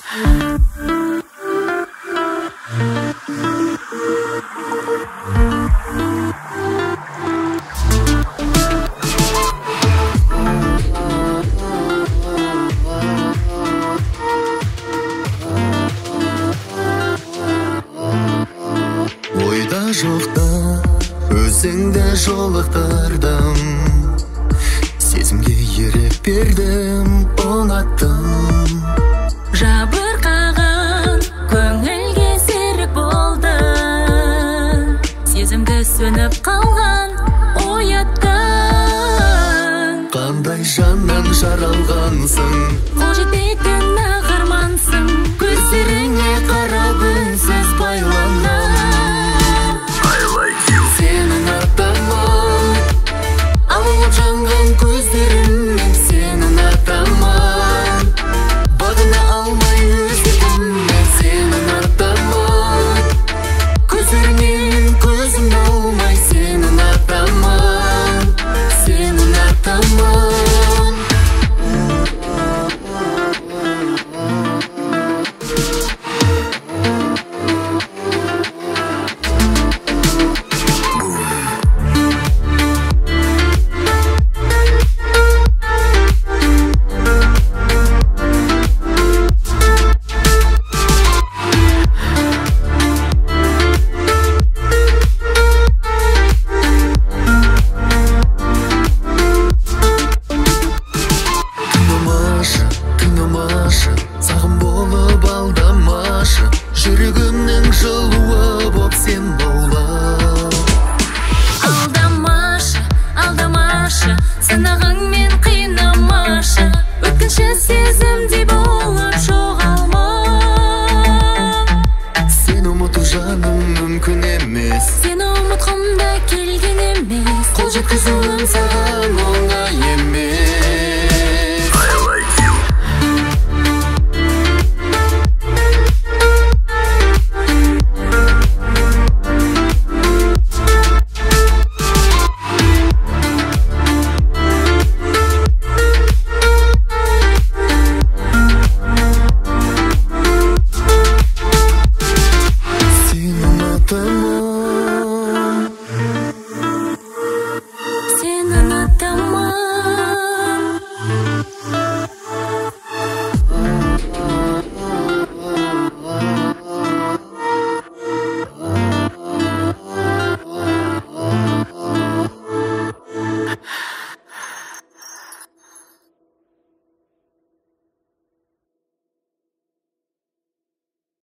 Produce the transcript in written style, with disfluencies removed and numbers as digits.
Ойда жоқта өзіңді жолықтырдым, сезімге ерік бердім, ұнаттым. Жабырқаған көңілге серік болды, сезімді сөніп қалған ояттың. Қандай жаннан жаралғансың, Қол жетпейтін ағармансың, көздеріңе қарап үнсіз байландым. Сенің атаман, алып жанған көздеріммен сенің атаман, бағына алмай өзгемін. Сенің атаман, көздеріңнен көзім алмай сенің атаман, сенің атаман. Тыңдамашы, сағым болып алдамашы, жүрегімнің жылуы боп сен баулап. Алдамашы, сынағыңмен қинамашы, өткінші сезім